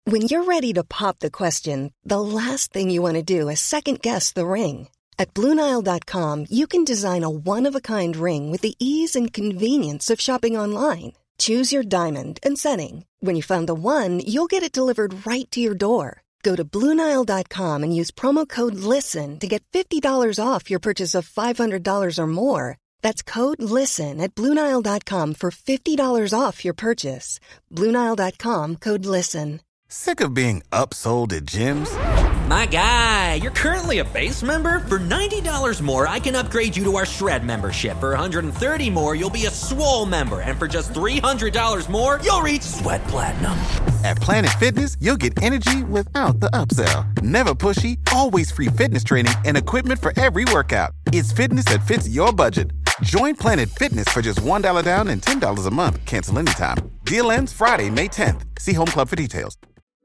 When you're ready to pop the question, the last thing you want to do is second-guess the ring. At BlueNile.com, you can design a one-of-a-kind ring with the ease and convenience of shopping online. Choose your diamond and setting. When you find the one, you'll get it delivered right to your door. Go to BlueNile.com and use promo code LISTEN to get $50 off your purchase of $500 or more. That's code LISTEN at BlueNile.com for $50 off your purchase. BlueNile.com, code LISTEN. Sick of being upsold at gyms? My guy, you're currently a base member? For $90 more, I can upgrade you to our Shred membership. For $130 more, you'll be a Swole member. And for just $300 more, you'll reach Sweat Platinum. At Planet Fitness, you'll get energy without the upsell. Never pushy, always free fitness training and equipment for every workout. It's fitness that fits your budget. Join Planet Fitness for just $1 down and $10 a month. Cancel anytime. Deal ends Friday, May 10th. See Home Club for details.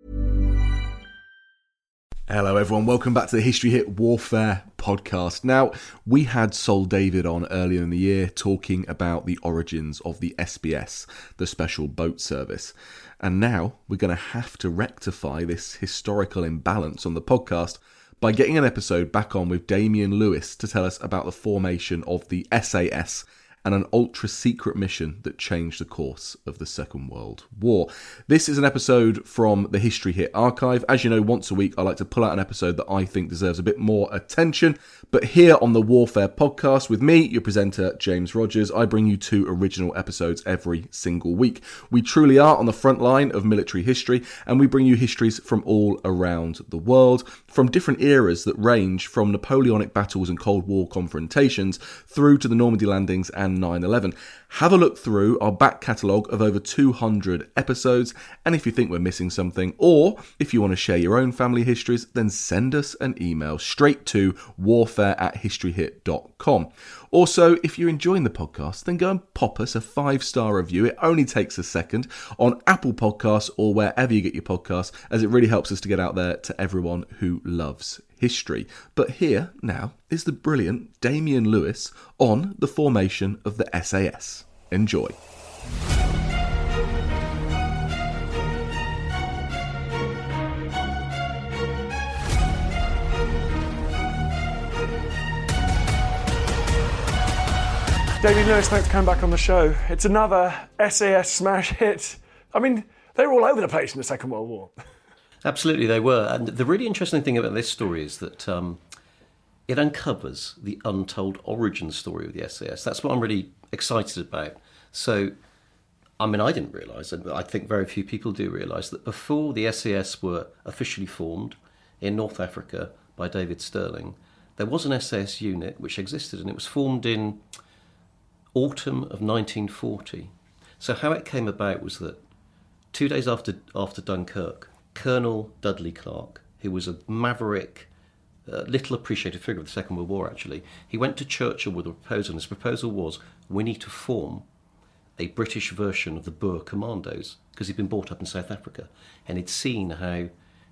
Hello everyone, welcome back to the History Hit Warfare podcast. Now, we had Sol David on earlier in the year talking about the origins of the SBS, the Special Boat Service. And now we're going to have to rectify this historical imbalance on the podcast by getting an episode back on with Damian Lewis to tell us about the formation of the SAS and an ultra-secret mission that changed the course of the Second World War. This is an episode from the History Hit archive. As you know, once a week I like to pull out an episode that I think deserves a bit more attention. But here on the Warfare podcast with me, your presenter, James Rogers, I bring you 2 original episodes every single week. We truly are on the front line of military history, and we bring you histories from all around the world, from different eras that range from Napoleonic battles and Cold War confrontations through to the Normandy landings and 9/11. Have a look through our back catalogue of over 200 episodes, and if you think we're missing something, or if you want to share your own family histories, then send us an email straight to warfare@historyhit.com. Also, if you're enjoying the podcast, then go and pop us a 5-star review. It only takes a second on Apple Podcasts or wherever you get your podcasts, as it really helps us to get out there to everyone who loves history. But here now is the brilliant Damian Lewis on the formation of the SAS. Enjoy. Damian Lewis, thanks for coming back on the show. It's another SAS smash hit. I mean, they were all over the place in the Second World War. Absolutely, they were. And the really interesting thing about this story is that it uncovers the untold origin story of the SAS. That's what I'm really excited about. So, I mean, I didn't realise, and I think very few people do realise, that before the SAS were officially formed in North Africa by David Stirling, there was an SAS unit which existed, and it was formed in autumn of 1940. So how it came about was that 2 days after Dunkirk, Colonel Dudley Clark, who was a maverick, little appreciated figure of the Second World War actually, he went to Churchill with a proposal, and his proposal was, we need to form a British version of the Boer Commandos, because he'd been brought up in South Africa, and he'd seen how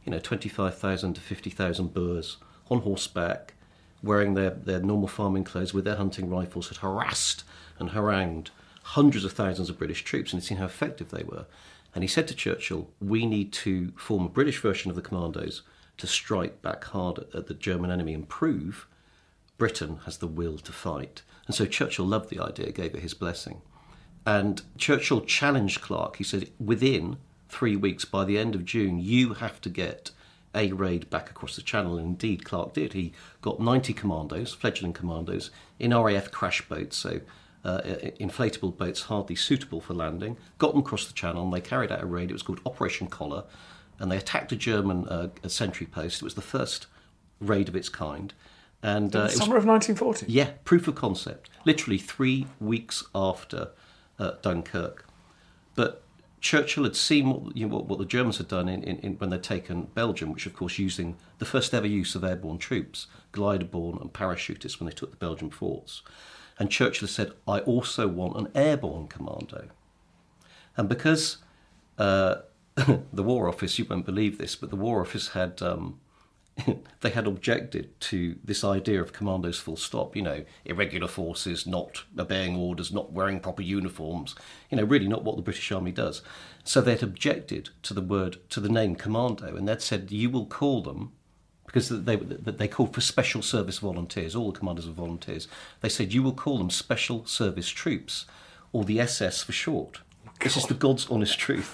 25,000 to 50,000 Boers on horseback, wearing their normal farming clothes with their hunting rifles, had harassed and harangued hundreds of thousands of British troops, and he'd seen how effective they were. And he said to Churchill, we need to form a British version of the Commandos to strike back hard at the German enemy and prove Britain has the will to fight. And so Churchill loved the idea, gave it his blessing. And Churchill challenged Clark. He said, within 3 weeks, by the end of June, you have to get a raid back across the Channel. And indeed, Clark did. He got 90 commandos, fledgling commandos, in RAF crash boats, so inflatable boats hardly suitable for landing, got them across the Channel, and they carried out a raid. It was called Operation Collar, and they attacked a German a sentry post. It was the first raid of its kind. And in the summer of 1940? Yeah, proof of concept. Literally 3 weeks after Dunkirk. But Churchill had seen what the Germans had done when they'd taken Belgium, which of course using the first ever use of airborne troops, glider-borne and parachutists when they took the Belgian forts. And Churchill said, I also want an airborne commando. And because the War Office, you won't believe this, but the War Office had they had objected to this idea of commandos full stop, irregular forces, not obeying orders, not wearing proper uniforms, really not what the British Army does. So they'd objected to the name commando, and they'd said, you will call them, because they called for special service volunteers, all the commanders were volunteers. They said, you will call them special service troops, or the SS for short. This is the God's honest truth.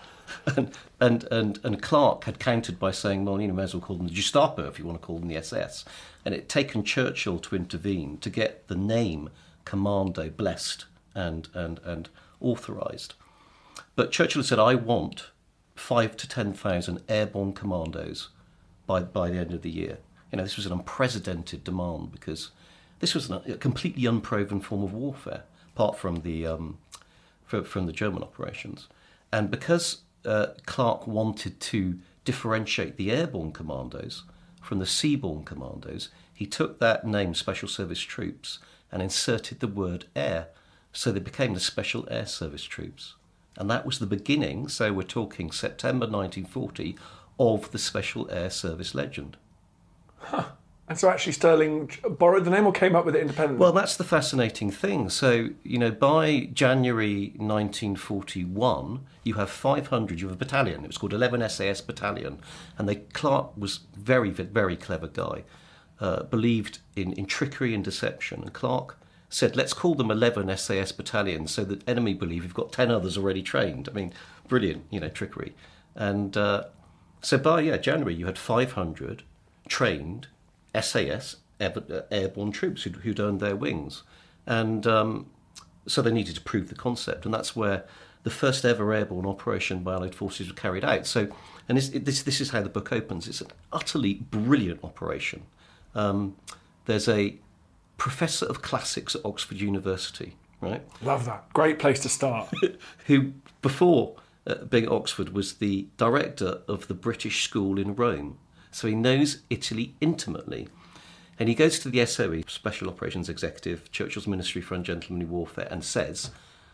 And Clark had countered by saying, well, may as well call them the Gestapo if you want to call them the SS. And it had taken Churchill to intervene to get the name Commando blessed and authorised. But Churchill said, I want 5,000 to 10,000 airborne commandos by the end of the year. This was an unprecedented demand because this was a completely unproven form of warfare, apart from the German operations. And because Clark wanted to differentiate the airborne commandos from the seaborne commandos, he took that name, Special Service Troops, and inserted the word air, so they became the Special Air Service Troops. And that was the beginning, so we're talking September 1940, of the Special Air Service legend. Huh. And so actually Stirling borrowed the name or came up with it independently? Well, that's the fascinating thing. So, by January 1941, you have 500, you have a battalion. It was called 11 SAS Battalion. And Clark was very, very clever guy, believed in trickery and deception. And Clark said, let's call them 11 SAS Battalions so that enemy believe we've got 10 others already trained. I mean, brilliant, trickery. And so by January, you had 500 trained SAS, airborne troops who'd earned their wings. And so they needed to prove the concept. And that's where the first ever airborne operation by Allied forces was carried out. So, and this is how the book opens. It's an utterly brilliant operation. There's a professor of classics at Oxford University, right? Love that. Great place to start. Who, before being at Oxford, was the director of the British School in Rome. So he knows Italy intimately. And he goes to the SOE, Special Operations Executive, Churchill's Ministry for Ungentlemanly Warfare, and says,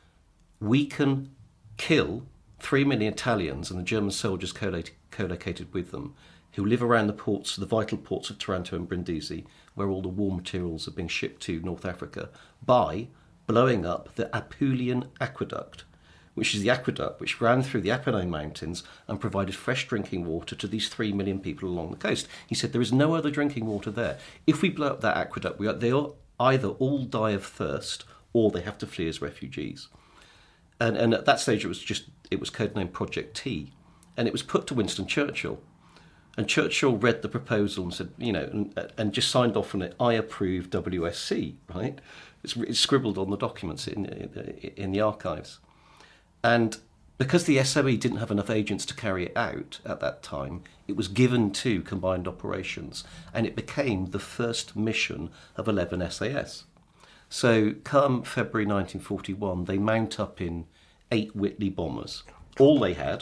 we can kill 3 million Italians and the German soldiers co-located with them who live around the vital ports of Taranto and Brindisi, where all the war materials are being shipped to North Africa, by blowing up the Apulian Aqueduct, which is the aqueduct which ran through the Apennine Mountains and provided fresh drinking water to these 3 million people along the coast. He said there is no other drinking water there. If we blow up that aqueduct, they'll either all die of thirst or they have to flee as refugees. And at that stage it was codenamed Project T, and it was put to Winston Churchill. And Churchill read the proposal and said, and just signed off on it, I approve WSC, right? It's scribbled on the documents in the archives. And because the SOE didn't have enough agents to carry it out at that time, it was given to Combined Operations, and it became the first mission of 11 SAS. So come February 1941, they mount up in 8 Whitley bombers. All they had,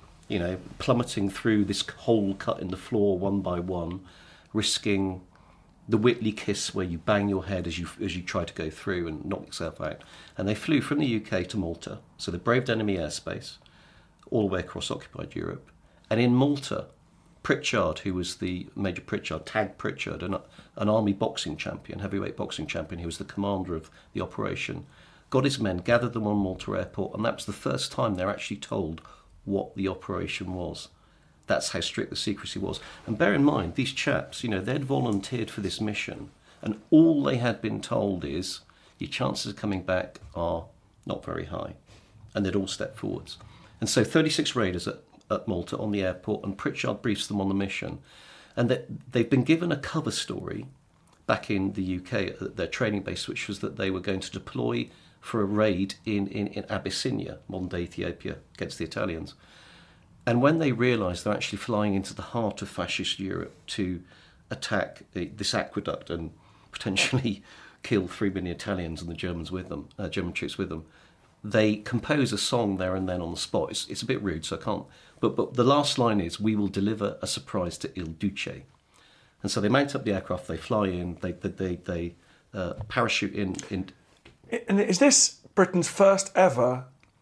plummeting through this hole cut in the floor one by one, risking the Whitley kiss where you bang your head as you try to go through and knock yourself out. And they flew from the UK to Malta, so they braved enemy airspace all the way across occupied Europe. And in Malta, Pritchard, who was Major Pritchard, Tag Pritchard, an army boxing champion, heavyweight boxing champion, who was the commander of the operation, got his men, gathered them on Malta Airport, and that was the first time they're actually told what the operation was. That's how strict the secrecy was. And bear in mind, these chaps, they'd volunteered for this mission, and all they had been told is, your chances of coming back are not very high. And they'd all stepped forwards. And so 36 raiders at Malta on the airport, and Pritchard briefs them on the mission. And they've been given a cover story back in the UK at their training base, which was that they were going to deploy for a raid in Abyssinia, modern-day Ethiopia, against the Italians. And when they realised they're actually flying into the heart of fascist Europe to attack this aqueduct and potentially kill 3 million Italians and the Germans with them, German troops with them, they compose a song there and then on the spot. It's a bit rude, so I can't. But the last line is, we will deliver a surprise to Il Duce. And so they mount up the aircraft, they fly in, they parachute in. And is this Britain's first ever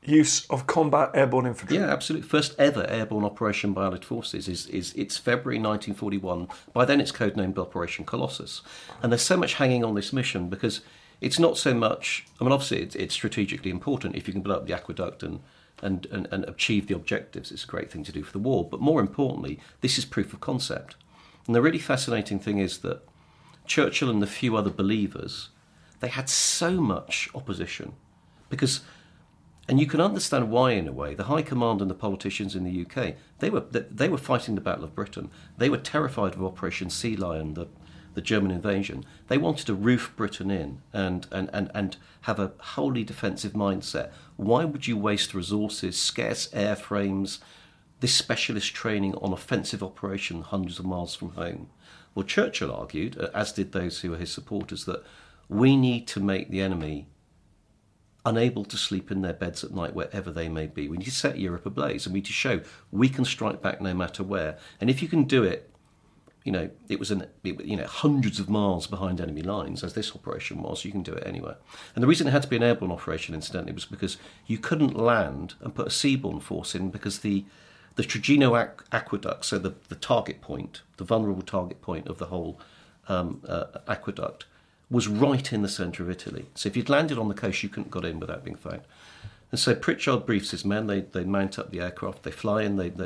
use of combat airborne infantry. Yeah, absolutely. First ever airborne operation by Allied forces is it's February 1941. By then it's codenamed Operation Colossus. And there's so much hanging on this mission because it's not so much... I mean, obviously it's strategically important. If you can blow up the aqueduct and achieve the objectives, it's a great thing to do for the war. But more importantly, this is proof of concept. And the really fascinating thing is that Churchill and the few other believers, they had so much opposition because... And you can understand why, in a way. The High Command and the politicians in the UK, they were fighting the Battle of Britain. They were terrified of Operation Sea Lion, the German invasion. They wanted to roof Britain in and have a wholly defensive mindset. Why would you waste resources, scarce airframes, this specialist training on offensive operation hundreds of miles from home? Well, Churchill argued, as did those who were his supporters, that we need to make the enemy unable to sleep in their beds at night wherever they may be. We need to set Europe ablaze and we need to show we can strike back no matter where. And if you can do it, it was hundreds of miles behind enemy lines, as this operation was, you can do it anywhere. And the reason it had to be an airborne operation, incidentally, was because you couldn't land and put a seaborne force in because the Trojino aqueduct, so the target point, the vulnerable target point of the whole aqueduct, was right in the centre of Italy. So if you'd landed on the coast, you couldn't have got in without being found. And so Pritchard briefs his men. They mount up the aircraft. They fly in. They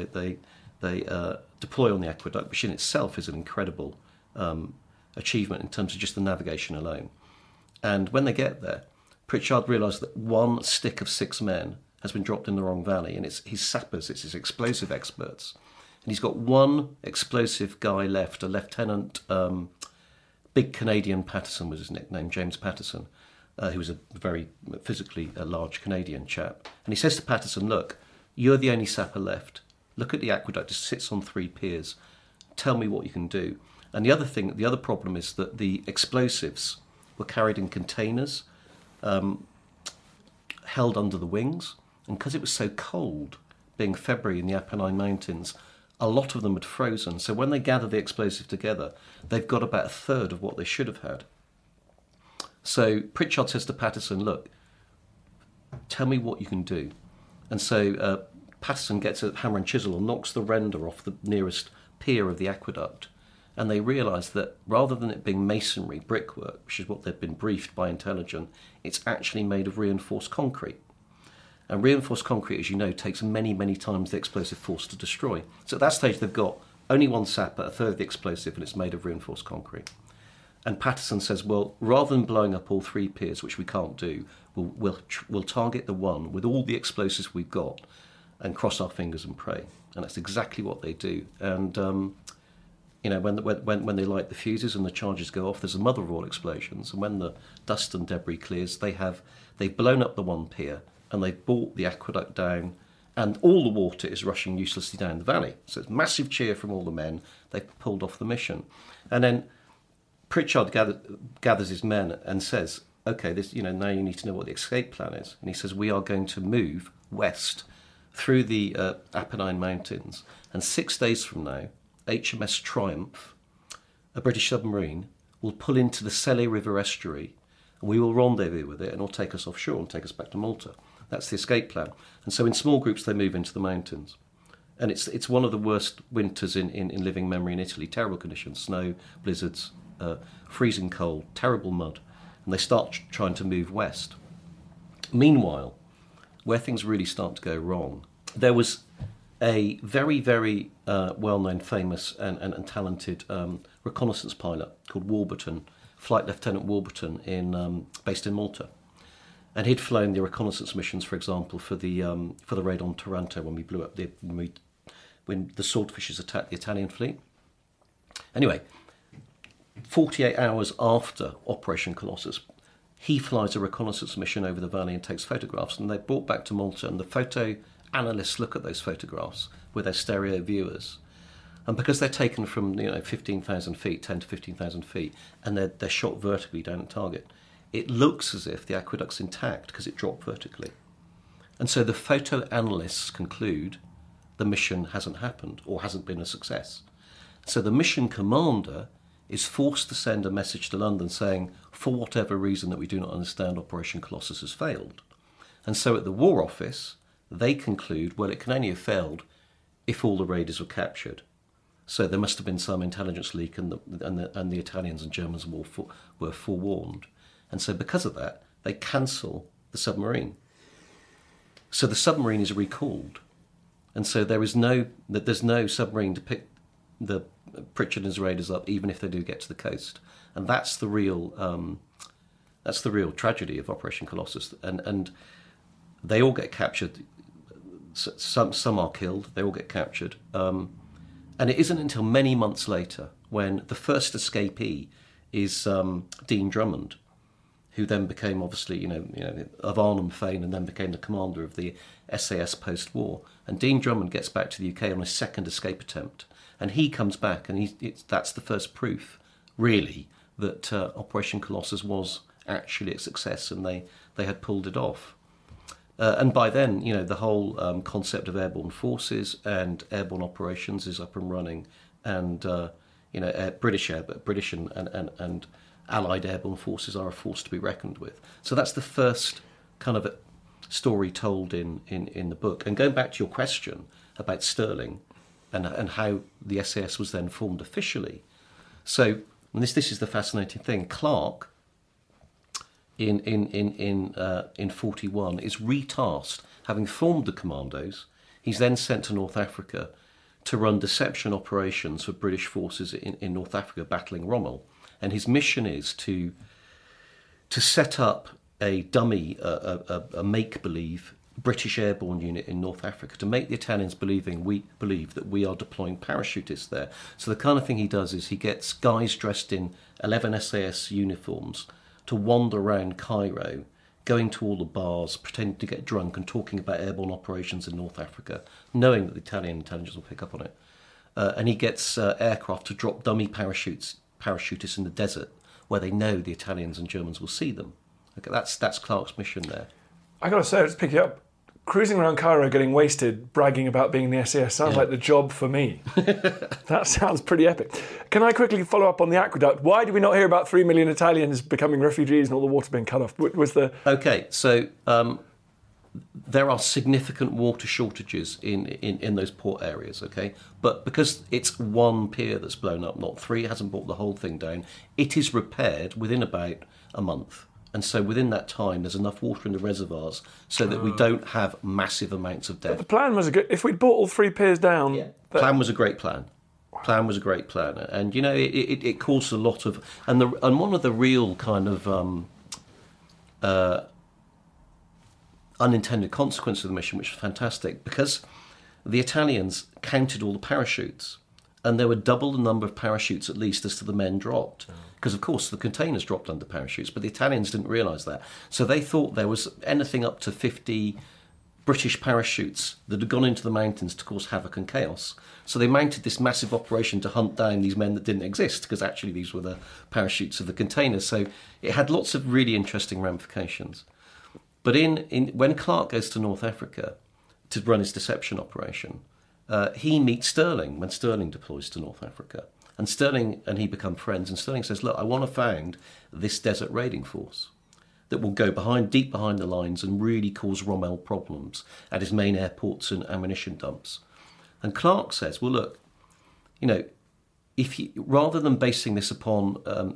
deploy on the aqueduct, which in itself is an incredible achievement in terms of just the navigation alone. And when they get there, Pritchard realised that one stick of 6 men has been dropped in the wrong valley, and it's his sappers, it's his explosive experts. And he's got one explosive guy left, a lieutenant... Big Canadian Patterson was his nickname, James Patterson, who was a very physically large Canadian chap. And he says to Patterson, look, you're the only sapper left. Look at the aqueduct, it sits on 3 piers. Tell me what you can do. And the other problem is that the explosives were carried in containers, held under the wings. And because it was so cold, being February in the Apennine Mountains, a lot of them had frozen. So when they gather the explosive together, they've got about a third of what they should have had. So Pritchard says to Patterson, look, tell me what you can do. And so Patterson gets a hammer and chisel and knocks the render off the nearest pier of the aqueduct. And they realise that rather than it being masonry, brickwork, which is what they'd been briefed by intelligence, it's actually made of reinforced concrete. And reinforced concrete, as you know, takes many, many times the explosive force to destroy. So at that stage, they've got only one sapper, a third of the explosive, and it's made of reinforced concrete. And Patterson says, well, rather than blowing up all 3 piers, which we can't do, we'll target the one with all the explosives we've got and cross our fingers and pray. And that's exactly what they do. And, when they light the fuses and the charges go off, there's a mother of all explosions. And when the dust and debris clears, they've blown up the one pier, and they've brought the aqueduct down, and all the water is rushing uselessly down the valley. So it's massive cheer from all the men. They've pulled off the mission. And then Pritchard gathers his men and says, OK, now you need to know what the escape plan is. And he says, we are going to move west through the Apennine Mountains, and 6 days from now, HMS Triumph, a British submarine, will pull into the Selle River estuary, and we will rendezvous with it, and it'll take us offshore and take us back to Malta. That's the escape plan. And so in small groups, they move into the mountains. And it's one of the worst winters in living memory in Italy. Terrible conditions, snow, blizzards, freezing cold, terrible mud. And they start trying to move west. Meanwhile, where things really start to go wrong, there was a very, very well-known, famous and talented reconnaissance pilot called Warburton, Flight Lieutenant Warburton, based in Malta. And he'd flown the reconnaissance missions, for example, for the raid on Taranto when we blew up when the swordfishes attacked the Italian fleet. Anyway, 48 hours after Operation Colossus, he flies a reconnaissance mission over the valley and takes photographs, and they're brought back to Malta, and the photo analysts look at those photographs with their stereo viewers. And because they're taken from 15,000 feet, 10 to 15,000 feet, and they're shot vertically down at target, it looks as if the aqueduct's intact because it dropped vertically. And so the photo analysts conclude the mission hasn't happened or hasn't been a success. So the mission commander is forced to send a message to London saying, for whatever reason that we do not understand, Operation Colossus has failed. And so at the War Office, they conclude, well, it can only have failed if all the raiders were captured. So there must have been some intelligence leak, and the Italians and Germans were forewarned. And so because of that, they cancel the submarine. So the submarine is recalled. And so there's no submarine to pick the Pritchard and his raiders up, even if they do get to the coast. And that's the real tragedy of Operation Colossus. And they all get captured. Some are killed. They all get captured. And it isn't until many months later when the first escapee is Dean Drummond, who then became, obviously, of Arnhem fame, and then became the commander of the SAS post-war. And Dean Drummond gets back to the UK on his second escape attempt. And he comes back, and that's the first proof, really, that Operation Colossus was actually a success, and they had pulled it off. And by then, the whole concept of airborne forces and airborne operations is up and running, and British and Allied airborne forces are a force to be reckoned with. So that's the first kind of story told in the book. And going back to your question about Stirling and how the SAS was then formed officially. So this is the fascinating thing. Clark in 41 is retasked, having formed the commandos. He's then sent to North Africa to run deception operations for British forces in North Africa battling Rommel. And his mission is to set up a dummy, a make-believe British airborne unit in North Africa to make the Italians believe that we are deploying parachutists there. So the kind of thing he does is he gets guys dressed in 11 SAS uniforms to wander around Cairo, going to all the bars, pretending to get drunk and talking about airborne operations in North Africa, knowing that the Italian intelligence will pick up on it. And he gets aircraft to drop dummy parachutists in the desert where they know the Italians and Germans will see them. Okay, that's Clark's mission there. I got to say, let's pick it up. Cruising around Cairo, getting wasted, bragging about being in the SAS sounds like the job for me. That sounds pretty epic. Can I quickly follow up on the aqueduct? Why did we not hear about 3 million Italians becoming refugees and all the water being cut off? Okay, so there are significant water shortages in those port areas, okay? But because it's one pier that's blown up, not three, it hasn't brought the whole thing down, it is repaired within about a month. And so within that time, there's enough water in the reservoirs so that we don't have massive amounts of death. But the plan was good. If we'd brought all three piers down... Plan was a great plan. Plan was a great plan. And, it caused a lot of... And one of the real kind of unintended consequences of the mission, which was fantastic, because the Italians counted all the parachutes, and there were double the number of parachutes, at least, as to the men dropped. Because, of course, the containers dropped under parachutes, but the Italians didn't realise that. So they thought there was anything up to 50 British parachutes that had gone into the mountains to cause havoc and chaos. So they mounted this massive operation to hunt down these men that didn't exist, because actually these were the parachutes of the containers. So it had lots of really interesting ramifications. But when Clark goes to North Africa to run his deception operation, he meets Stirling when Stirling deploys to North Africa. And Stirling and he become friends, and Stirling says, look, I want to found this desert raiding force that will go deep behind the lines and really cause Rommel problems at his main airports and ammunition dumps. And Clark says, well, look, if you, rather than basing this upon,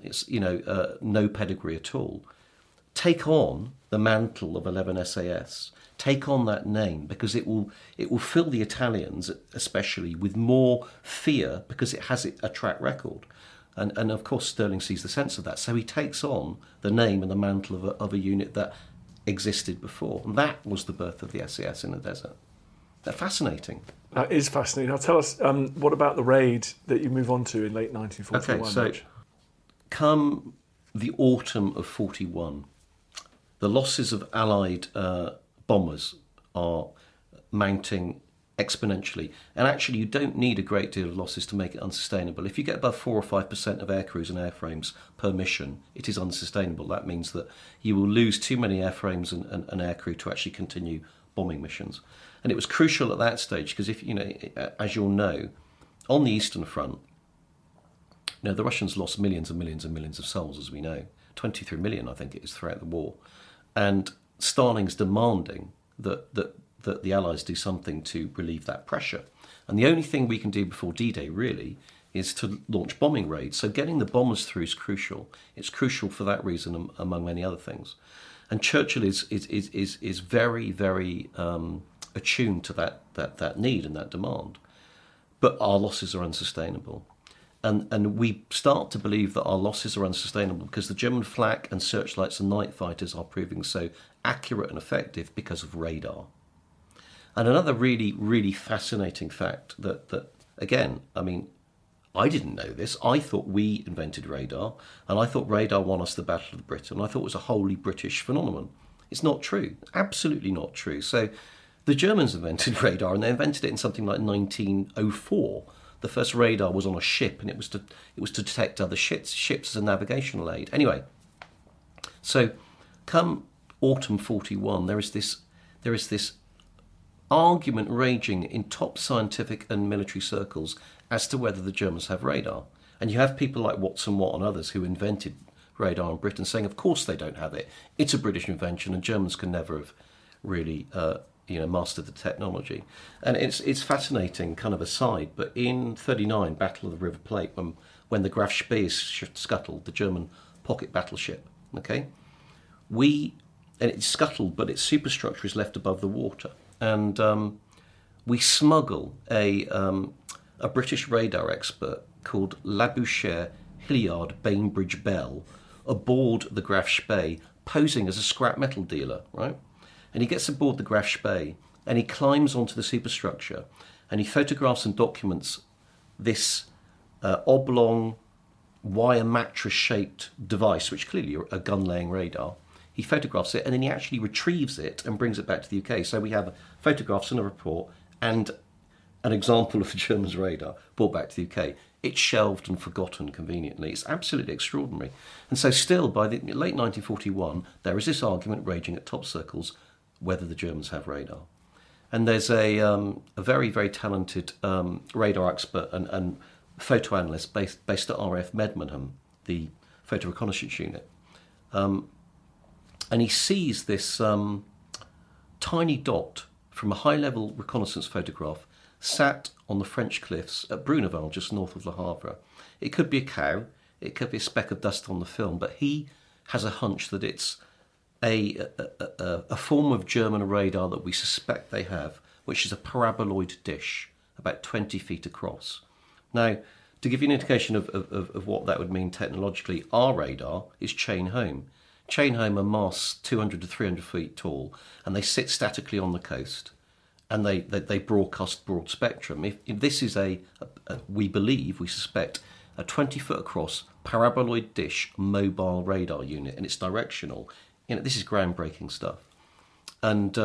no pedigree at all, take on the mantle of 11 SAS, take on that name, because it will fill the Italians, especially, with more fear because it has a track record. And of course, Stirling sees the sense of that. So he takes on the name and the mantle of a unit that existed before. And that was the birth of the SAS in the desert. They're fascinating. That is fascinating. Now tell us, what about the raid that you move on to in late 1941? Okay, so come the autumn of 41, the losses of Allied bombers are mounting exponentially. And actually, you don't need a great deal of losses to make it unsustainable. If you get above 4 or 5% of aircrews and airframes per mission, it is unsustainable. That means that you will lose too many airframes and aircrew to actually continue bombing missions. And it was crucial at that stage because, as you'll know, on the Eastern Front, the Russians lost millions and millions and millions of souls, as we know. 23 million, I think it is, throughout the war. And Starling's demanding that the Allies do something to relieve that pressure. And the only thing we can do before D-Day, really, is to launch bombing raids. So getting the bombers through is crucial. It's crucial for that reason, among many other things. And Churchill is very, very attuned to that need and that demand. But our losses are unsustainable. And we start to believe that our losses are unsustainable because the German flak and searchlights and night fighters are proving so accurate and effective because of radar. And another really, really fascinating fact that again, I mean, I didn't know this. I thought we invented radar, and I thought radar won us the Battle of Britain. I thought it was a wholly British phenomenon. It's not true. Absolutely not true. So the Germans invented radar, and they invented it in something like 1904. The first radar was on a ship, and it was to detect other ships as a navigational aid. Anyway, so come autumn 41, there is this argument raging in top scientific and military circles as to whether the Germans have radar. And you have people like Watson Watt and others who invented radar in Britain saying, of course they don't have it. It's a British invention, and Germans can never have really mastered the technology. And it's fascinating, kind of aside, but in 39, Battle of the River Plate, when the Graf Spee is scuttled, the German pocket battleship, okay, and it's scuttled, but its superstructure is left above the water. And we smuggle a British radar expert called Labouchere Hilliard Bainbridge Bell aboard the Graf Spee, posing as a scrap metal dealer, right? And he gets aboard the Graf Spee and he climbs onto the superstructure and he photographs and documents this oblong wire mattress-shaped device, which clearly a gun-laying radar. He photographs it and then he actually retrieves it and brings it back to the UK. So we have photographs and a report and an example of the Germans' radar brought back to the UK. It's shelved and forgotten conveniently. It's absolutely extraordinary. And so still, by the late 1941, there is this argument raging at top circles whether the Germans have radar. And there's a very, very talented radar expert and photo analyst based at RAF Medmenham, the photo reconnaissance unit. And he sees this tiny dot from a high-level reconnaissance photograph sat on the French cliffs at Bruneval, just north of Le Havre. It could be a cow, it could be a speck of dust on the film, but he has a hunch that it's a form of German radar that we suspect they have, which is a paraboloid dish about 20 feet across. Now, to give you an indication of what that would mean technologically, our radar is chain home. Chain home are masts 200 to 300 feet tall, and they sit statically on the coast, and they broadcast broad spectrum. If this is we suspect, a 20-foot across paraboloid dish mobile radar unit, and it's directional. This is groundbreaking stuff. And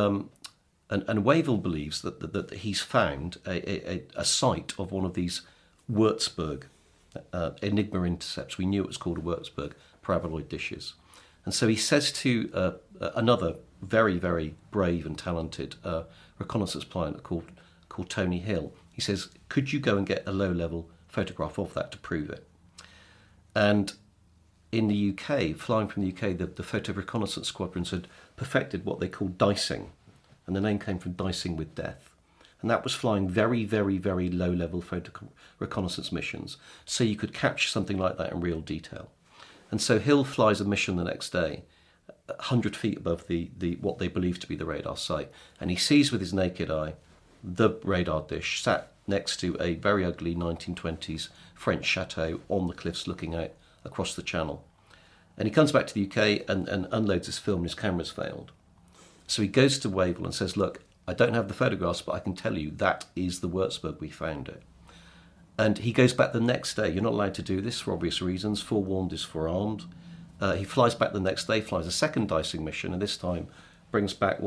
Wavell believes that he's found a site of one of these Würzburg Enigma intercepts. We knew it was called a Würzburg paraboloid dishes. And so he says to another very, very brave and talented reconnaissance pilot called Tony Hill, he says, could you go and get a low-level photograph of that to prove it? And in the UK, flying from the UK, the photo reconnaissance squadrons had perfected what they called dicing. And the name came from dicing with death. And that was flying very, very, very low-level photo reconnaissance missions. So you could capture something like that in real detail. And so Hill flies a mission the next day, 100 feet above the what they believe to be the radar site. And he sees with his naked eye the radar dish sat next to a very ugly 1920s French chateau on the cliffs looking out across the channel. And he comes back to the UK and unloads his film, and his camera's failed. So he goes to Wavell and says, look, I don't have the photographs, but I can tell you that is the Würzburg, we found it. And he goes back the next day. You're not allowed to do this for obvious reasons. Forewarned is forearmed. He flies back the next day, flies a second dicing mission, and this time brings back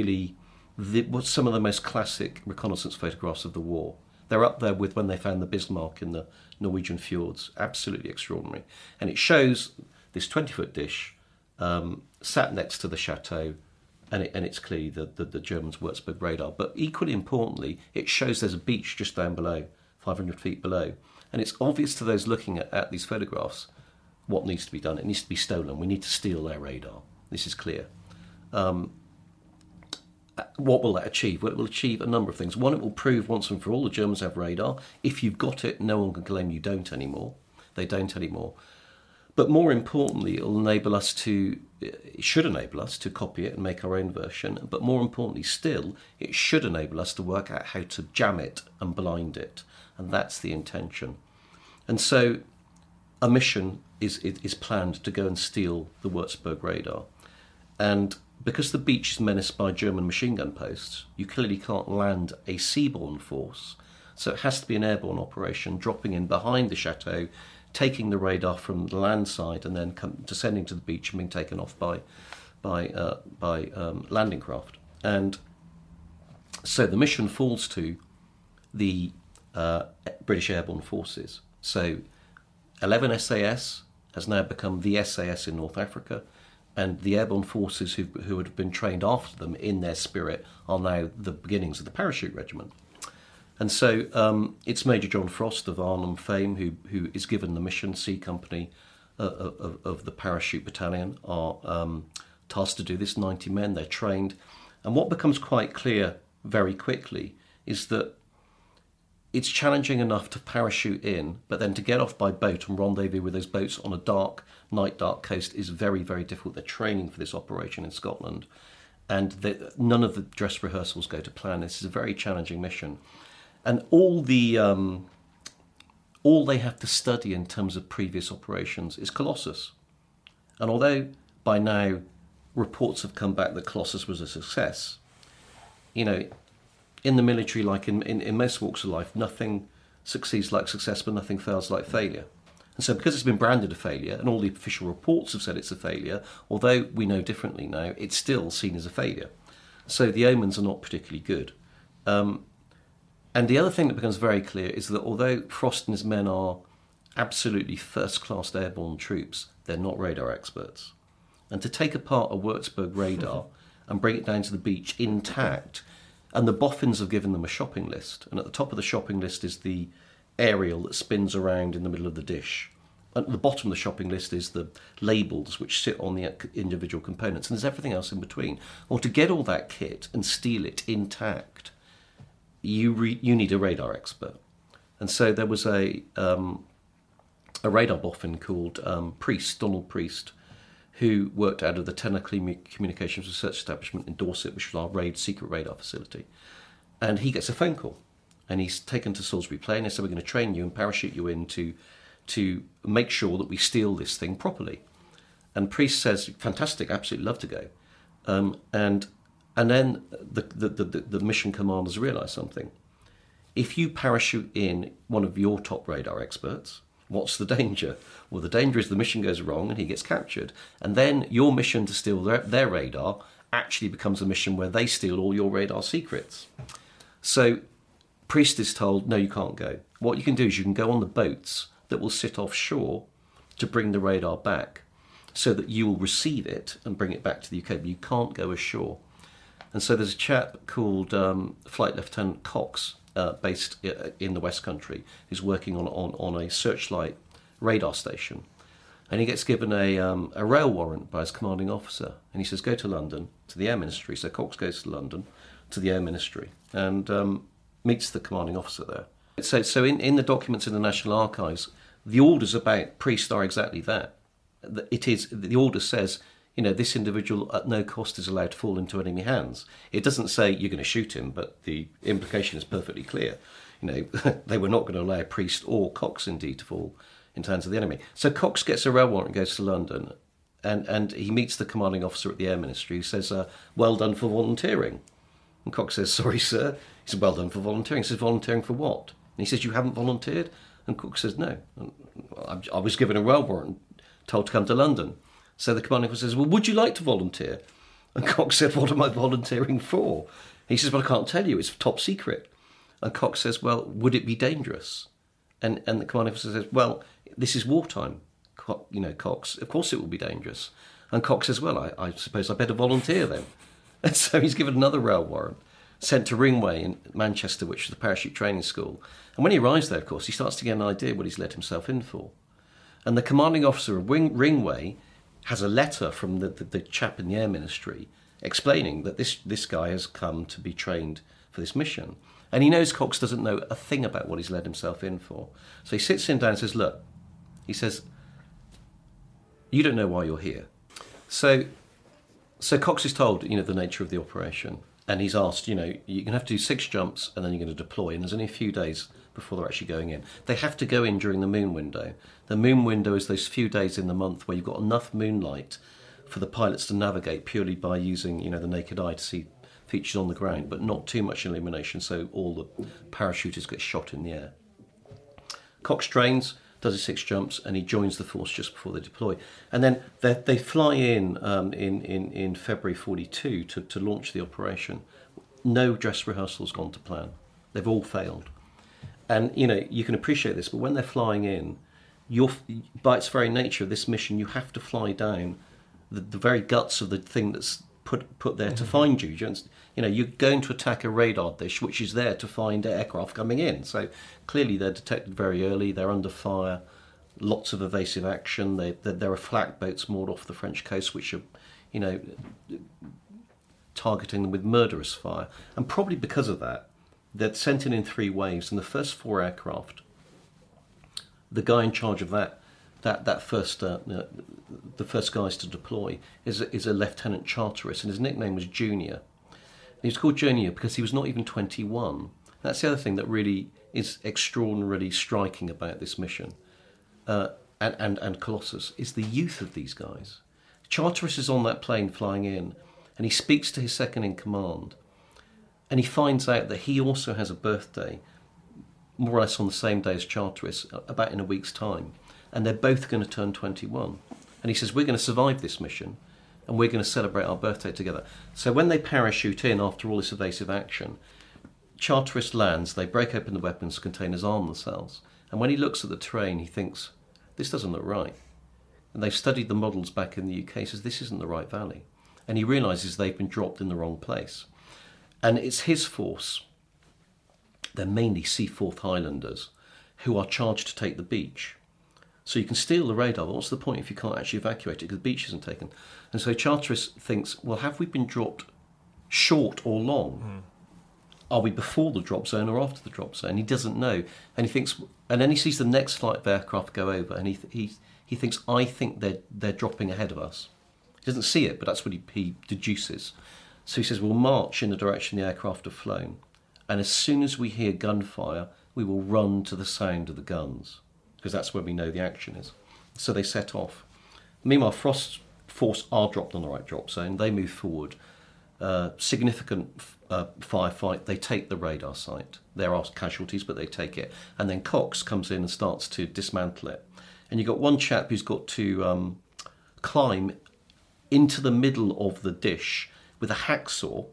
what's some of the most classic reconnaissance photographs of the war. They're up there with when they found the Bismarck in the Norwegian fjords. Absolutely extraordinary. And it shows this 20-foot dish sat next to the chateau, and it's clearly the Germans' Würzburg radar. But equally importantly, it shows there's a beach just down below, 500 feet below. And it's obvious to those looking at these photographs what needs to be done. It needs to be stolen. We need to steal their radar. This is clear. what will that achieve? Well, it will achieve a number of things. One, it will prove once and for all the Germans have radar. If you've got it, no one can claim you don't anymore. They don't anymore. But more importantly, it should enable us to copy it and make our own version. But more importantly still, it should enable us to work out how to jam it and blind it. And that's the intention. And so a mission is planned to go and steal the Würzburg radar. And because the beach is menaced by German machine gun posts, you clearly can't land a seaborne force. So it has to be an airborne operation, dropping in behind the chateau, taking the radar from the land side, and then descending to the beach and being taken off by landing craft. And so the mission falls to the British Airborne Forces. So 11 SAS has now become the SAS in North Africa, and the airborne forces who had been trained after them in their spirit are now the beginnings of the parachute regiment. And so it's Major John Frost of Arnhem fame who is given the mission. C Company of the parachute battalion are tasked to do this, 90 men, they're trained. And what becomes quite clear very quickly is that it's challenging enough to parachute in, but then to get off by boat and rendezvous with those boats on a dark coast is very, very difficult. They're training for this operation in Scotland, and none of the dress rehearsals go to plan. This is a very challenging mission. And all they have to study in terms of previous operations is Colossus. And although by now reports have come back that Colossus was a success, in the military, like in most walks of life, nothing succeeds like success, but nothing fails like failure. And so because it's been branded a failure, and all the official reports have said it's a failure, although we know differently now, it's still seen as a failure. So the omens are not particularly good. And the other thing that becomes very clear is that although Frost and his men are absolutely first-class airborne troops, they're not radar experts. And to take apart a Würzburg radar and bring it down to the beach intact, and the boffins have given them a shopping list, and at the top of the shopping list is the aerial that spins around in the middle of the dish. At the bottom of the shopping list is the labels which sit on the individual components, and there's everything else in between. Well, to get all that kit and steal it intact, you need a radar expert. And so there was a radar boffin called Donald Priest, who worked out of the Tenor Communications Research Establishment in Dorset, which was our secret radar facility. And he gets a phone call, and he's taken to Salisbury Plain, and they said, we're going to train you and parachute you in to make sure that we steal this thing properly. And Priest says, fantastic, absolutely love to go. And then the mission commanders realise something. If you parachute in one of your top radar experts, what's the danger? Well, the danger is the mission goes wrong and he gets captured. And then your mission to steal their radar actually becomes a mission where they steal all your radar secrets. So Priest is told, no, you can't go. What you can do is you can go on the boats that will sit offshore to bring the radar back so that you will receive it and bring it back to the UK, but you can't go ashore. And so there's a chap called Flight Lieutenant Cox, based in the West Country, who's working on a Searchlight radar station. And he gets given a rail warrant by his commanding officer. And he says, go to London, to the Air Ministry. So Cox goes to London, to the Air Ministry, and meets the commanding officer there. So in the documents in the National Archives, the orders about Priest are exactly that. The order says, this individual at no cost is allowed to fall into enemy hands. It doesn't say you're going to shoot him, but the implication is perfectly clear. They were not going to allow Priest or Cox, indeed, to fall into hands of the enemy. So Cox gets a rail warrant and goes to London, and he meets the commanding officer at the Air Ministry, who says, well done for volunteering. And Cox says, sorry, sir. He said, well done for volunteering. He says, volunteering for what? And he says, you haven't volunteered? And Cox says, no. I was given a rail warrant, told to come to London. So the commanding officer says, well, would you like to volunteer? And Cox said, what am I volunteering for? He says, well, I can't tell you, it's top secret. And Cox says, well, would it be dangerous? And the commanding officer says, well, this is wartime, Cox, of course it will be dangerous. And Cox says, well, I suppose I better volunteer then. And so he's given another rail warrant, sent to Ringway in Manchester, which is the parachute training school. And when he arrives there, of course, he starts to get an idea what he's let himself in for. And the commanding officer of Ringway has a letter from the chap in the Air Ministry explaining that this guy has come to be trained for this mission. And he knows Cox doesn't know a thing about what he's led himself in for. So he sits him down and says, look, he says, you don't know why you're here. So Cox is told, the nature of the operation. And he's asked, you're going to have to do 6 jumps and then you're going to deploy. And there's only a few days before they're actually going in. They have to go in during the moon window. The moon window is those few days in the month where you've got enough moonlight for the pilots to navigate purely by using, the naked eye to see features on the ground, but not too much illumination, so all the parachuters get shot in the air. Cox trains, does his 6 jumps, and he joins the force just before they deploy. And then they fly in February 42 to launch the operation. No dress rehearsal's gone to plan. They've all failed. And, you can appreciate this, but when they're flying in, by its very nature of this mission, you have to fly down the very guts of the thing that's put there to find you. You're going to attack a radar dish which is there to find aircraft coming in. So clearly they're detected very early. They're under fire. Lots of evasive action. There are flak boats moored off the French coast which are, targeting them with murderous fire. And probably because of that, they're sent in 3 waves. And the first 4 aircraft, the guy in charge of that first the first guys to deploy is a lieutenant charterist, and his nickname was Junior. And he was called Junior because he was not even 21. That's the other thing that really is extraordinarily striking about this mission, and Colossus, is the youth of these guys. Charteris is on that plane flying in, and he speaks to his second in command, and he finds out that he also has a birthday, more or less on the same day as Charteris, about in a week's time. And they're both going to turn 21. And he says, we're going to survive this mission, and we're going to celebrate our birthday together. So when they parachute in after all this evasive action, Charteris lands, they break open the weapons containers, arm themselves. And when he looks at the terrain, he thinks, this doesn't look right. And they've studied the models back in the UK, he says, this isn't the right valley. And he realises they've been dropped in the wrong place. And it's his force, they're mainly Seaforth Highlanders, who are charged to take the beach. So you can steal the radar, but what's the point if you can't actually evacuate it because the beach isn't taken? And so Charteris thinks, well, have we been dropped short or long? Are we before the drop zone or after the drop zone? He doesn't know. And he thinks, and then he sees the next flight of aircraft go over, and he thinks, I think they're dropping ahead of us. He doesn't see it, but that's what he deduces. So he says, we'll march in the direction the aircraft have flown, and as soon as we hear gunfire, we will run to the sound of the guns, because that's where we know the action is. So they set off. Meanwhile, Frost's force are dropped on the right drop zone. They move forward. Significant firefight. They take the radar site. There are casualties, but they take it. And then Cox comes in and starts to dismantle it. And you've got one chap who's got to climb into the middle of the dish with a hacksaw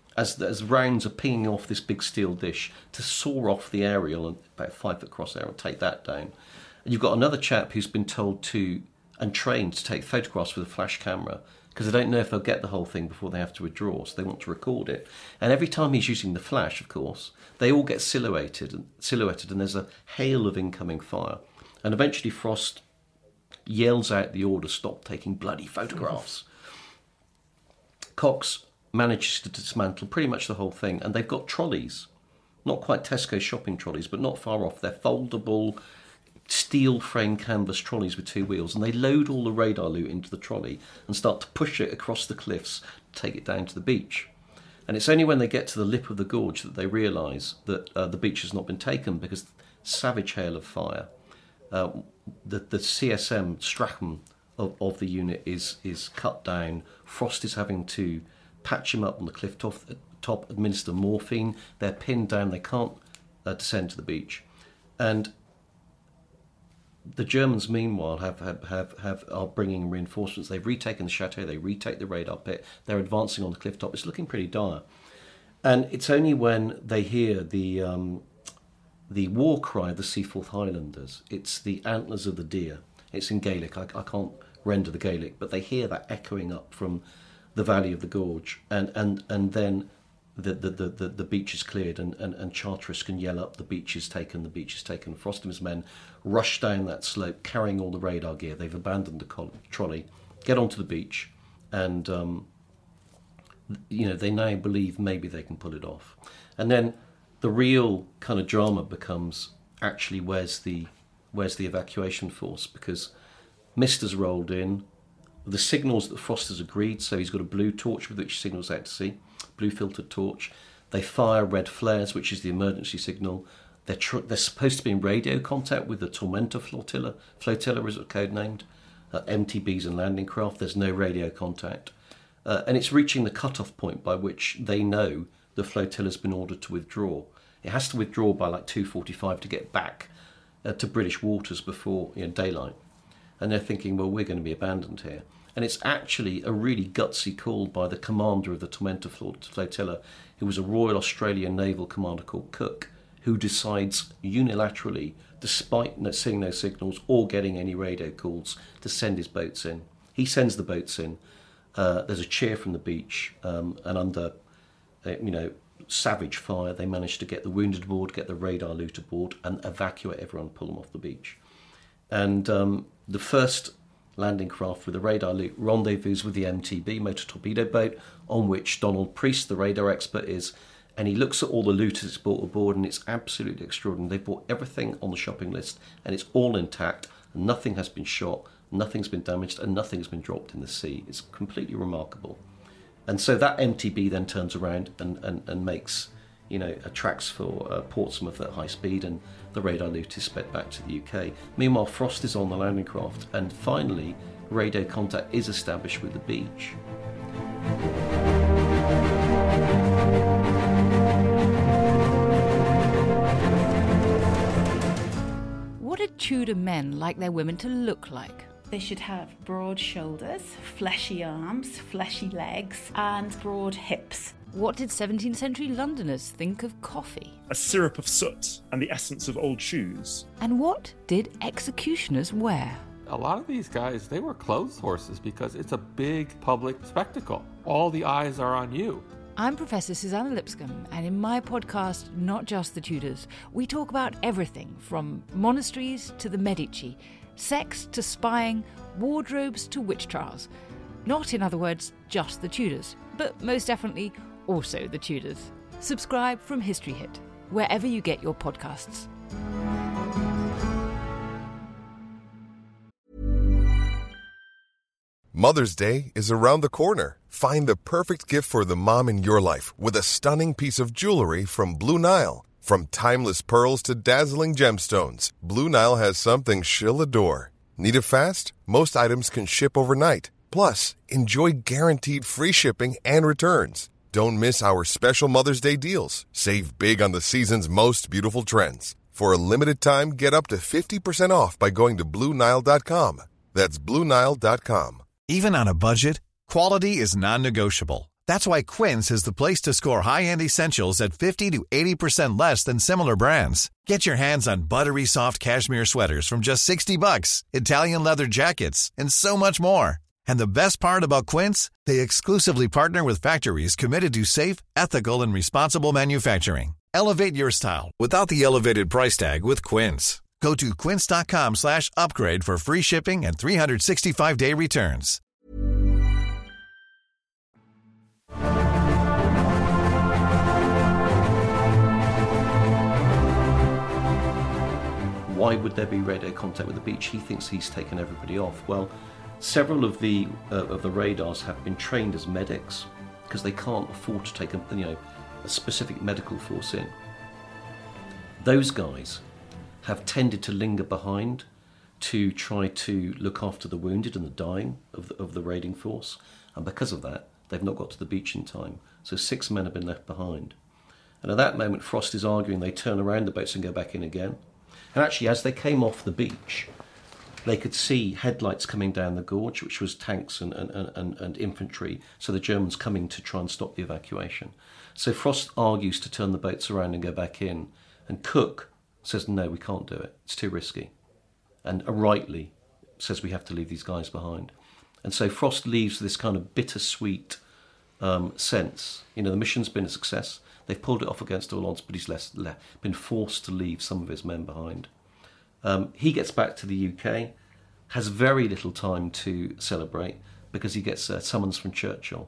as rounds are pinging off this big steel dish to saw off the aerial, and about 5 foot cross aerial, take that down. And you've got another chap who's been told to and trained to take photographs with a flash camera because they don't know if they'll get the whole thing before they have to withdraw, so they want to record it. And every time he's using the flash, of course, they all get silhouetted, and there's a hail of incoming fire. And eventually Frost yells out the order, stop taking bloody photographs. Cox manages to dismantle pretty much the whole thing, and they've got trolleys, not quite Tesco shopping trolleys, but not far off. They're foldable steel frame canvas trolleys with 2 wheels, and they load all the radar loot into the trolley and start to push it across the cliffs to take it down to the beach. And it's only when they get to the lip of the gorge that they realise that the beach has not been taken, because savage hail of fire. The CSM Strachan of the unit is cut down. Frost is having to patch him up on the cliff top, administer morphine. They're pinned down. They can't descend to the beach. And the Germans, meanwhile, are bringing reinforcements. They've retaken the chateau. They retake the radar pit. They're advancing on the cliff top. It's looking pretty dire. And it's only when they hear the war cry of the Seaforth Highlanders. It's the antlers of the deer. It's in Gaelic. I can't render the Gaelic, but they hear that echoing up from the valley of the gorge, and then the beach is cleared, and Charteris can yell up, the beach is taken, the beach is taken. Frost and his men rush down that slope carrying all the radar gear. They've abandoned the trolley, get onto the beach, and they now believe maybe they can pull it off. And then the real kind of drama becomes actually where's the evacuation force, because Mister's rolled in, the signals that Frost has agreed, so he's got a blue torch with which he signals out to sea, blue filtered torch. They fire red flares, which is the emergency signal. They're supposed to be in radio contact with the Tormentor flotilla is it codenamed, MTBs and landing craft. There's no radio contact. And it's reaching the cut-off point by which they know the flotilla's been ordered to withdraw. It has to withdraw by like 2:45 to get back to British waters before daylight. And they're thinking, well, we're going to be abandoned here. And it's actually a really gutsy call by the commander of the Tormentor flotilla, who was a Royal Australian Naval commander called Cook, who decides unilaterally, despite seeing no signals or getting any radio calls, to send his boats in. He sends the boats in. There's a cheer from the beach, and under savage fire, they manage to get the wounded aboard, get the radar loot aboard, and evacuate everyone, pull them off the beach. And the first landing craft with the radar loot rendezvous with the MTB, motor torpedo boat, on which Donald Priest, the radar expert, is. And he looks at all the loot that's brought aboard, and it's absolutely extraordinary. They've bought everything on the shopping list, and it's all intact. Nothing has been shot, nothing's been damaged, and nothing's been dropped in the sea. It's completely remarkable. And so that MTB then turns around and makes, tracks for Portsmouth at high speed, and the radar loot is sped back to the UK. Meanwhile, Frost is on the landing craft, and finally, radio contact is established with the beach. What did Tudor men like their women to look like? They should have broad shoulders, fleshy arms, fleshy legs, and broad hips. What did 17th century Londoners think of coffee? A syrup of soot and the essence of old shoes. And what did executioners wear? A lot of these guys, they were clothes horses because it's a big public spectacle. All the eyes are on you. I'm Professor Susanna Lipscomb, and in my podcast, Not Just the Tudors, we talk about everything from monasteries to the Medici, sex to spying, wardrobes to witch trials. Not, in other words, just the Tudors, but most definitely also the Tudors. Subscribe from History Hit, wherever you get your podcasts. Mother's Day is around the corner. Find the perfect gift for the mom in your life with a stunning piece of jewelry from Blue Nile. From timeless pearls to dazzling gemstones, Blue Nile has something she'll adore. Need it fast? Most items can ship overnight. Plus, enjoy guaranteed free shipping and returns. Don't miss our special Mother's Day deals. Save big on the season's most beautiful trends. For a limited time, get up to 50% off by going to BlueNile.com. That's BlueNile.com. Even on a budget, quality is non-negotiable. That's why Quince is the place to score high-end essentials at 50 to 80% less than similar brands. Get your hands on buttery soft cashmere sweaters from just $60, Italian leather jackets, and so much more. And the best part about Quince, they exclusively partner with factories committed to safe, ethical, and responsible manufacturing. Elevate your style without the elevated price tag with Quince. Go to quince.com/upgrade for free shipping and 365-day returns. Why would there be radio contact with the beach? He thinks he's taken everybody off. Well, several of the radars have been trained as medics because they can't afford to take a specific medical force in. Those guys have tended to linger behind to try to look after the wounded and the dying of the raiding force, and because of that, they've not got to the beach in time. So 6 men have been left behind. And at that moment, Frost is arguing they turn around the boats and go back in again. And actually, as they came off the beach, they could see headlights coming down the gorge, which was tanks and infantry, so the Germans coming to try and stop the evacuation. So Frost argues to turn the boats around and go back in, and Cook says, no, we can't do it, it's too risky. And rightly says we have to leave these guys behind. And so Frost leaves this kind of bittersweet sense. The mission's been a success. They've pulled it off against all odds, but he's been forced to leave some of his men behind. He gets back to the UK, has very little time to celebrate because he gets a summons from Churchill.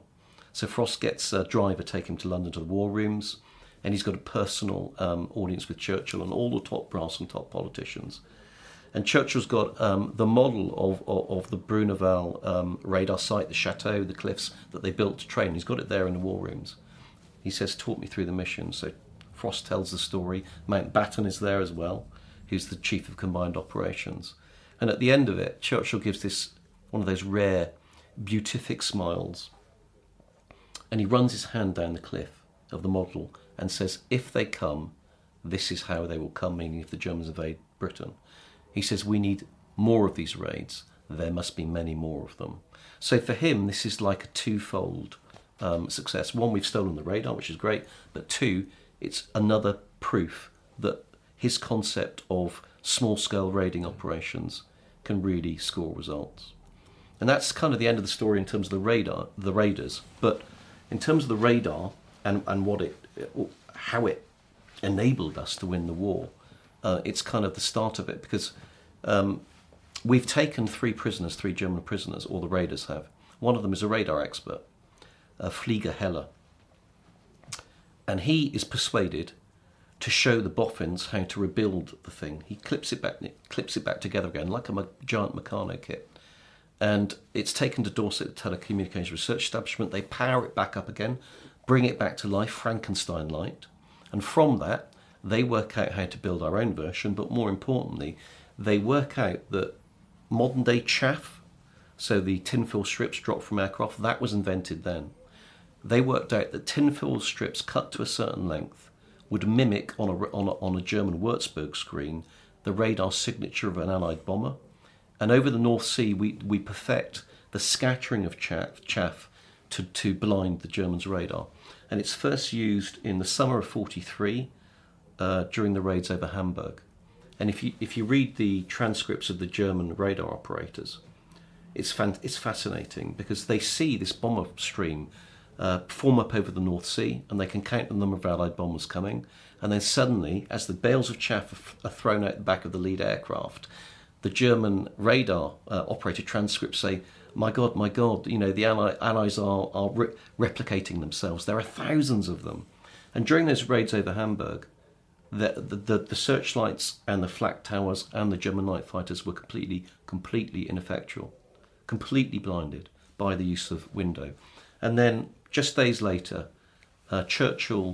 So Frost gets a driver take him to London to the war rooms, and he's got a personal audience with Churchill and all the top brass and top politicians. And Churchill's got the model of the Bruneval radar site, the chateau, the cliffs that they built to train. He's got it there in the war rooms. He says, talk me through the mission. So Frost tells the story. Mountbatten is there as well, who's the chief of combined operations. And at the end of it, Churchill gives this one of those rare, beatific smiles. And he runs his hand down the cliff of the model and says, if they come, this is how they will come, meaning if the Germans invade Britain. He says, we need more of these raids. There must be many more of them. So for him, this is like a twofold success. One, we've stolen the radar, which is great. But two, it's another proof that his concept of small-scale raiding operations can really score results. And that's kind of the end of the story in terms of the raiders. But in terms of the radar and how it enabled us to win the war, it's kind of the start of it, because we've taken three German prisoners, or the raiders have. One of them is a radar expert, Flieger Heller. And he is persuaded to show the Boffins how to rebuild the thing. He clips it back together again, like a giant Meccano kit. And it's taken to Dorset Telecommunications Research Establishment. They power it back up again, bring it back to life, Frankenstein-like. And from that, they work out how to build our own version, but more importantly, they work out that modern-day chaff, so the tinfoil strips dropped from aircraft, that was invented then. They worked out that tinfoil strips cut to a certain length would mimic on a German Würzburg screen the radar signature of an Allied bomber. And over the North Sea, we perfect the scattering of chaff to blind the Germans' radar. And it's first used in the summer of 1943 during the raids over Hamburg. And if you read the transcripts of the German radar operators, it's fascinating, because they see this bomber stream form up over the North Sea, and they can count the number of Allied bombers coming. And then suddenly, as the bales of chaff are thrown out the back of the lead aircraft, the German radar operator transcripts say, my God, the Allies are replicating themselves. There are thousands of them. And during those raids over Hamburg, the searchlights and the flak towers and the German night fighters were completely ineffectual, completely blinded by the use of window. And then, just days later, Churchill,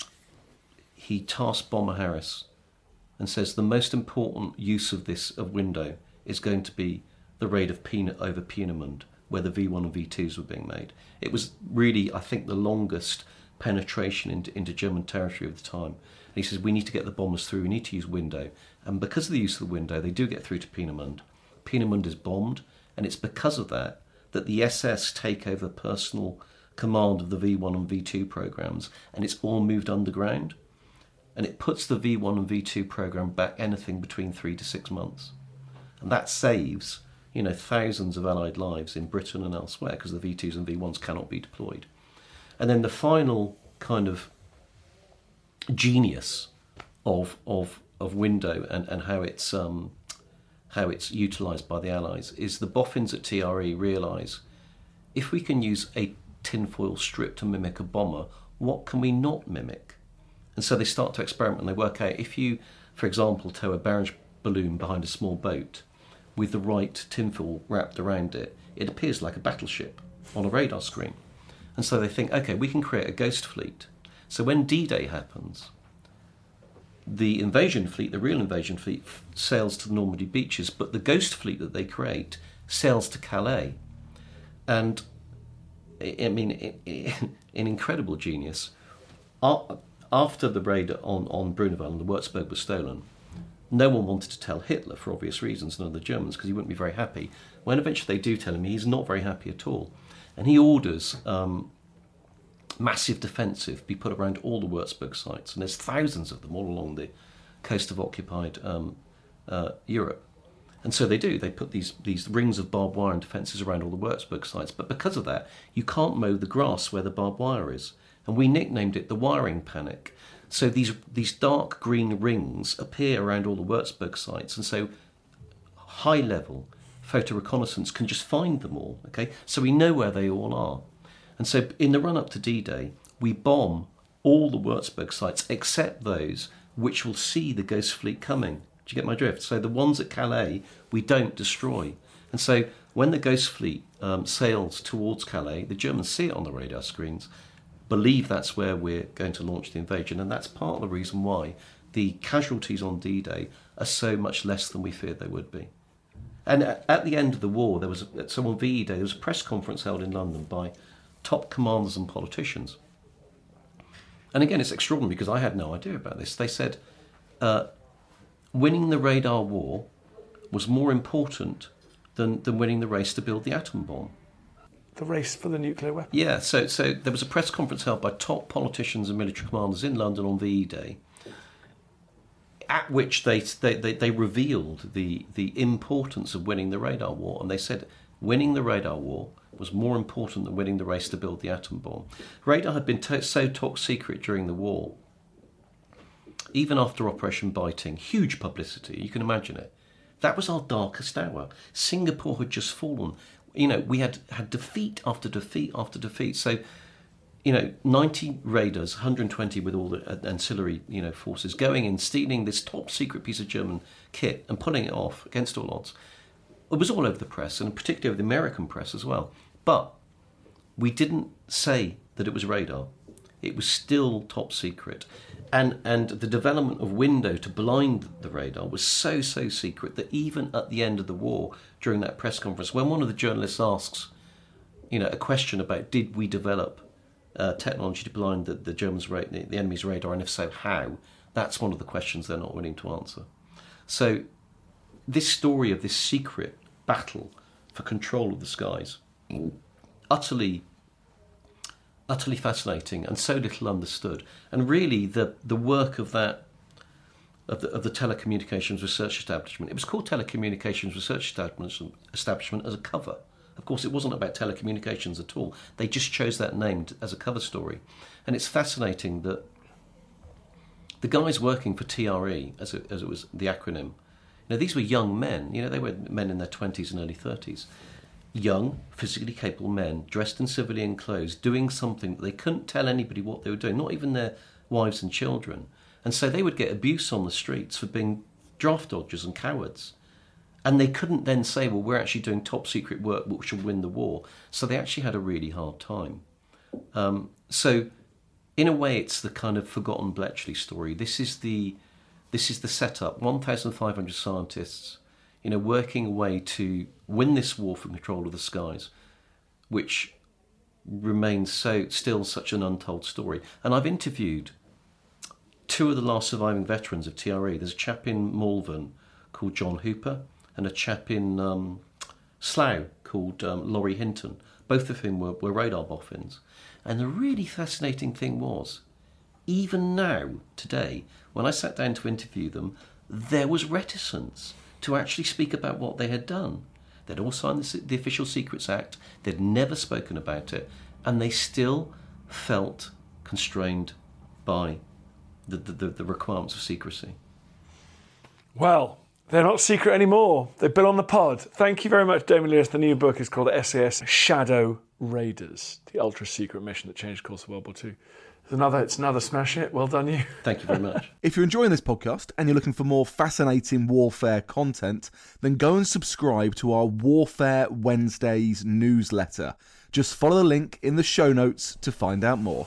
he tasked Bomber Harris and says the most important use of window is going to be the raid over Peenemünde, where the V1 and V2s were being made. It was really, I think, the longest penetration into German territory of the time. And he says, we need to get the bombers through, we need to use window. And because of the use of the window, they do get through to Peenemünde. Peenemünde is bombed, and it's because of that the SS take over personal command of the V1 and V2 programs, and it's all moved underground. And it puts the V1 and V2 program back anything between 3 to 6 months. And that saves, thousands of Allied lives in Britain and elsewhere, because the V2s and V1s cannot be deployed. And then the final kind of genius of window and how it's utilised by the Allies is the Boffins at TRE realise, if we can use a tinfoil strip to mimic a bomber, what can we not mimic? And so they start to experiment, and they work out, if you, for example, tow a barrage balloon behind a small boat with the right tinfoil wrapped around it, it appears like a battleship on a radar screen. And so they think, okay, we can create a ghost fleet. So when D-Day happens, the invasion fleet, the real invasion fleet, sails to the Normandy beaches, but the ghost fleet that they create sails to Calais. And, I mean, in incredible genius, after the raid on Bruneval and the Würzburg was stolen, no one wanted to tell Hitler, for obvious reasons, none of the Germans, because he wouldn't be very happy. When eventually they do tell him, he's not very happy at all. And he orders massive defensive be put around all the Würzburg sites, and there's thousands of them all along the coast of occupied Europe. And so they do. They put these rings of barbed wire and defences around all the Würzburg sites. But because of that, you can't mow the grass where the barbed wire is. And we nicknamed it the wiring panic. So these dark green rings appear around all the Würzburg sites. And so high-level photo reconnaissance can just find them all. Okay, so we know where they all are. And so in the run-up to D-Day, we bomb all the Würzburg sites except those which will see the Ghost Fleet coming. Do you get my drift? So the ones at Calais, we don't destroy. And so when the Ghost Fleet sails towards Calais, the Germans see it on the radar screens, believe that's where we're going to launch the invasion, and that's part of the reason why the casualties on D-Day are so much less than we feared they would be. And at the end of the war, on VE Day, there was a press conference held in London by top commanders and politicians. And again, it's extraordinary because I had no idea about this. They said winning the radar war was more important than winning the race to build the atom bomb. The race for the nuclear weapon? Yeah, so there was a press conference held by top politicians and military commanders in London on VE Day, at which they revealed the importance of winning the radar war. And they said winning the radar war was more important than winning the race to build the atom bomb. Radar had been so top secret during the war, even after Operation Biting, huge publicity, you can imagine it. That was our darkest hour. Singapore had just fallen. We had defeat after defeat after defeat. So, 90 raiders, 120 with all the ancillary, forces going in, stealing this top secret piece of German kit and pulling it off against all odds. It was all over the press, and particularly over the American press as well. But we didn't say that it was radar. It was still top secret. And the development of window to blind the radar was so secret that even at the end of the war, during that press conference, when one of the journalists asks, a question about did we develop technology to blind the Germans' the enemy's radar, and if so, how? That's one of the questions they're not willing to answer. So this story of this secret battle for control of the skies, utterly fascinating and so little understood. And really, the work of the Telecommunications Research Establishment. It was called Telecommunications Research Establishment as a cover. Of course, it wasn't about telecommunications at all. They just chose that name as a cover story. And it's fascinating that the guys working for TRE, as it was the acronym, these were young men. They were men in their 20s and early 30s. Young, physically capable men, dressed in civilian clothes, doing something that they couldn't tell anybody what they were doing, not even their wives and children. And so they would get abuse on the streets for being draft dodgers and cowards. And they couldn't then say, well, we're actually doing top secret work which will win the war. So they actually had a really hard time. So in a way, it's the kind of forgotten Bletchley story. This is the setup. 1,500 scientists, working away to win this war for control of the skies, which remains still such an untold story. And I've interviewed two of the last surviving veterans of TRE. There's a chap in Malvern called John Hooper and a chap in Slough called Laurie Hinton, both of whom were radar boffins. And the really fascinating thing was, even now, today, when I sat down to interview them, there was reticence to actually speak about what they had done. They'd all signed the Official Secrets Act, they'd never spoken about it, and they still felt constrained by the requirements of secrecy. Well, they're not secret anymore. They've been on the pod. Thank you very much, Damon Lewis. The new book is called SAS Shadow Raiders, the ultra-secret mission that changed the course of World War II. It's another smash hit. Well done, you. Thank you very much. If you're enjoying this podcast and you're looking for more fascinating warfare content, then go and subscribe to our Warfare Wednesdays newsletter. Just follow the link in the show notes to find out more.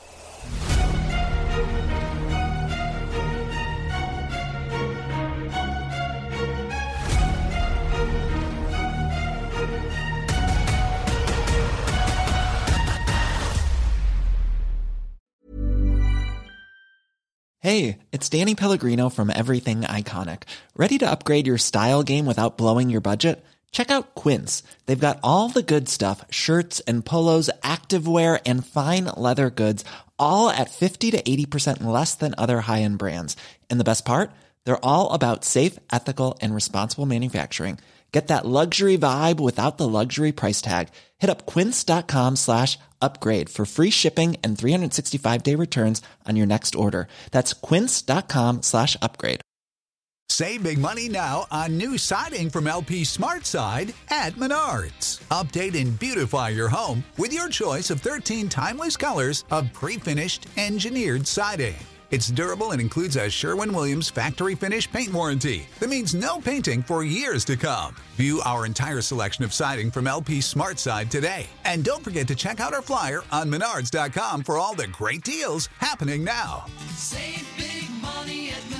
Hey, it's Danny Pellegrino from Everything Iconic. Ready to upgrade your style game without blowing your budget? Check out Quince. They've got all the good stuff, shirts and polos, activewear, and fine leather goods, all at 50 to 80% less than other high-end brands. And the best part? They're all about safe, ethical, and responsible manufacturing. Get that luxury vibe without the luxury price tag. Hit up quince.com/upgrade for free shipping and 365-day returns on your next order. That's quince.com/upgrade. Save big money now on new siding from LP SmartSide at Menards. Update and beautify your home with your choice of 13 timeless colors of pre-finished engineered siding. It's durable and includes a Sherwin-Williams factory finish paint warranty that means no painting for years to come. View our entire selection of siding from LP SmartSide today. And don't forget to check out our flyer on Menards.com for all the great deals happening now. Save big money at Menards.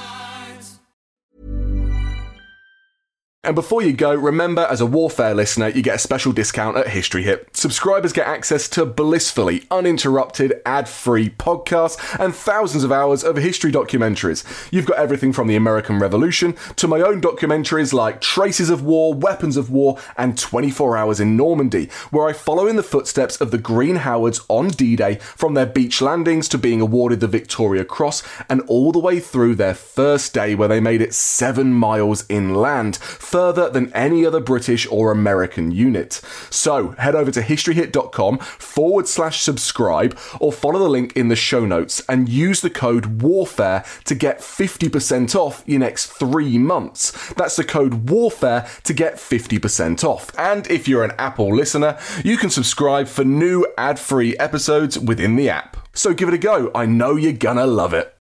And before you go, remember, as a Warfare listener, you get a special discount at History Hit. Subscribers get access to blissfully uninterrupted, ad-free podcasts and thousands of hours of history documentaries. You've got everything from the American Revolution to my own documentaries like Traces of War, Weapons of War, and 24 Hours in Normandy, where I follow in the footsteps of the Green Howards on D-Day, from their beach landings to being awarded the Victoria Cross, and all the way through their first day where they made it 7 miles inland, further than any other British or American unit. So head over to historyhit.com/subscribe or follow the link in the show notes and use the code WARFARE to get 50% off your next 3 months. That's the code WARFARE to get 50% off. And if you're an Apple listener, you can subscribe for new ad-free episodes within the app. So give it a go. I know you're gonna love it.